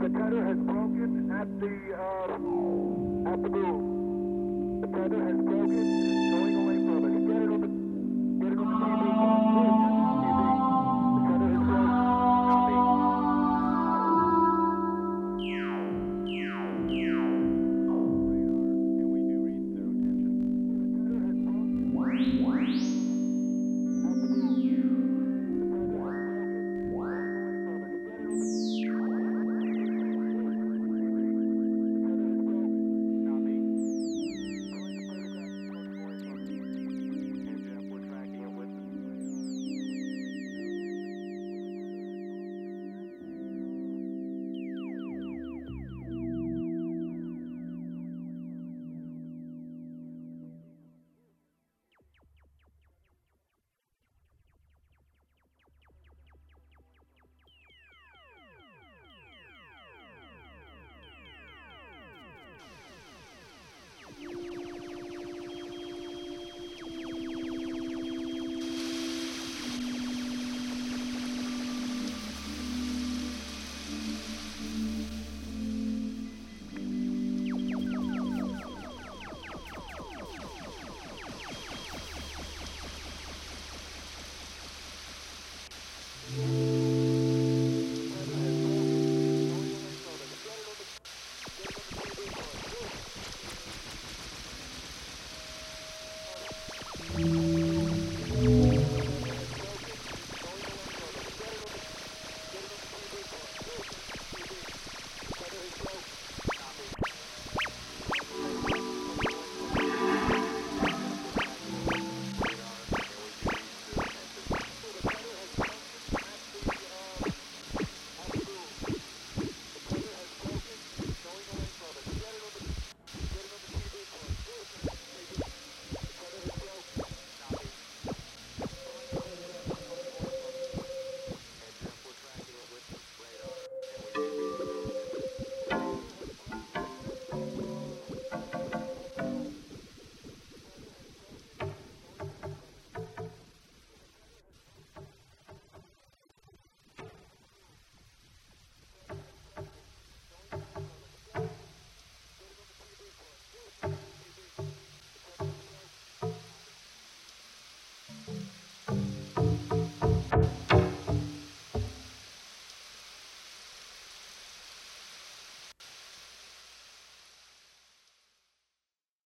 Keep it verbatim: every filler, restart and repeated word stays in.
the tether has broken at the, uh, at the boom. The tether has broken, going away further. Get it on the, get it on the T V. T V. The tether has broken. Copy. And we do read zero tension. The tether has broken. At the boom. We're tracking it with radar, and we